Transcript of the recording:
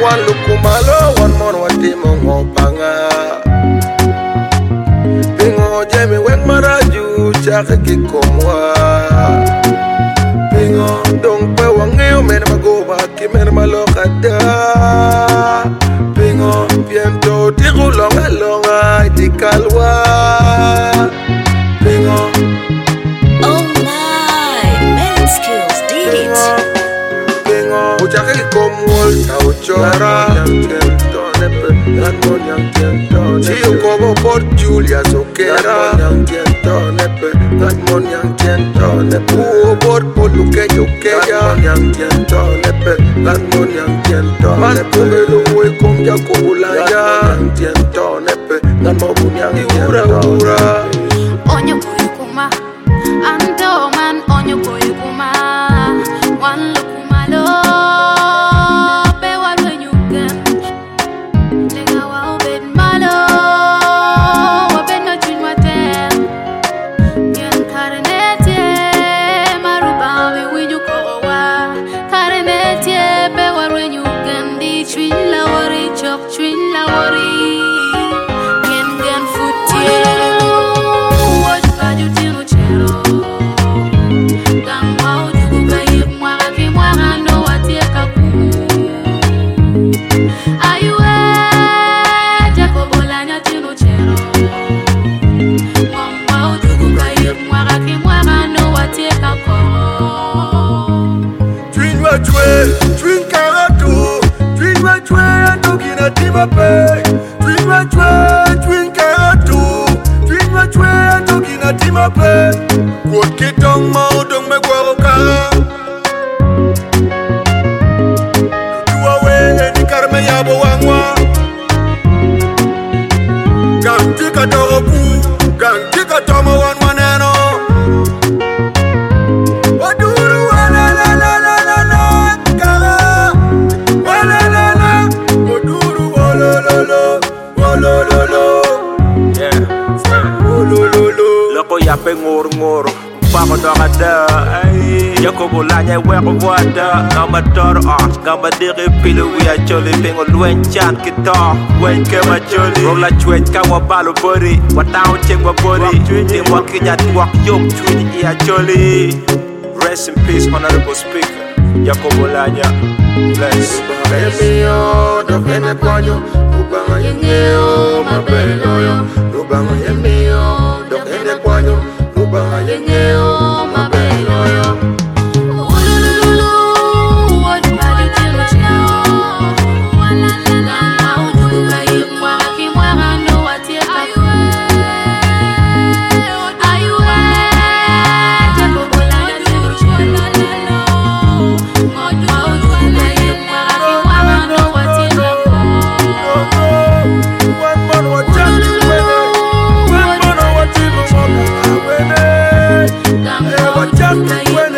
one lukumalo, one mon watimo ngopanga. Pingo jemi weng maraju, chake kikomwa. Pingo dong pe wangeo men magoba, kimen malokada. Pingo piento tiru longa longa, itikalwa. Pingo. Oh my, men skills did it. Ujake komwol ta uchora Chiyo kobo por Julia Sokera Uo por poluke yokeya Man kumelu uwe kumja kubulaya Iura ura Onyo kuyukuma Anto man onyo kuyukuma One lukumalo Be warwe nyugen Lega wa obed malo Obed no chunwate Yen karenete Marubawe winyukowa Karenete be warwe nyugen Di chwin la wari chok chwin la wari Gen gen futie Twin karatu, twin wachwe, andogina timape. Twin karatu, twin wachwe, andogina timape. Kuot kitong mau dong me gwaro kara. Tuwa we ni karme yabo wangwa. Gang tika dorobu, gang tika tomo wan maneno. Loko yape ngur Pako doga da Yoko bulanya weko wada Gamba toro Gamba diri pilu wia choli Pingo luen chan kita Wen kema choli Rola chwet kawa balo body Watao chengwa body Timwa kinya tuwak yok chwit ia choli Rest in peace honorable speaker Yoko bulanya Bless Yemio, dokene kwanyo Ubanga yengeo, mabeloyo Ubanga yemio, dokene kwanyo Ubanga yengeo, mabeloyo Ulululu, wajibali tilo chao Walalala, ujuka yimwa Kimwa no watie kakwe Ayue, jako bolanya tilo chao Mojwa ujuka yimwa Kimwa no watie kakwe One man wachaki wene One man wachaki wene Wachaki wene